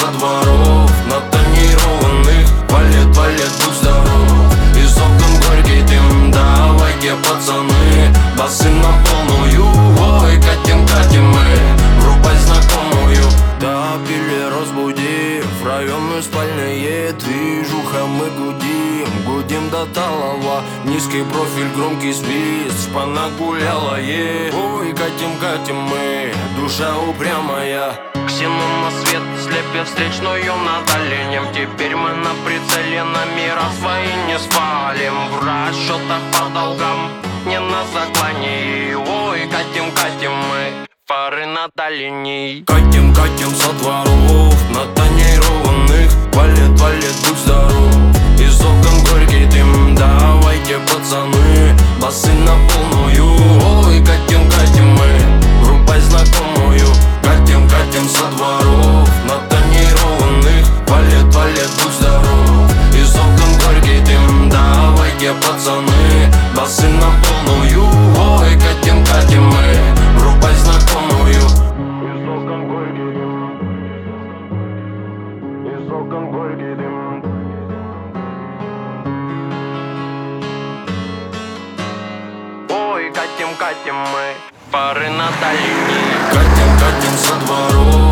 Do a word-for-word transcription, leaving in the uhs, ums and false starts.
со дворов, на тонированных валет, валет, будь здоров. Из окон горький дым, давайте, пацаны, басы на полную. Ой, катим, катим мы, врубай знакомую. Допили, разбудив районную спальные движуха, мы гудим, гудим до талого. Низкий профиль, громкий свист, шпана гуляла, е. Ой, катим, катим мы, душа упрямая. Ксенон на свет, слепя встречную над оленем. Теперь мы на прицеле, на мира свои не свалим. В расчетах по долгам, не на заклании. Ой, катим, катим мы, фары над оленей. Катим, катим со дворов, на тонированных валет, валет, будь здоров. Из окон горький дым, давайте, пацаны, басы на полную. Ой, катим, катим мы, врубай знакомую. Катим, катим со дворов, на тонированных валет, валет, будь здоров. Из окон горький дым, давайте, пацаны, басы на полную. Ой, катим, катим мы, врубай знакомую. Из окон горький дым, из окон горький дым. Ой, катим, катим мы, пары на долине. Катим, катим со дворов.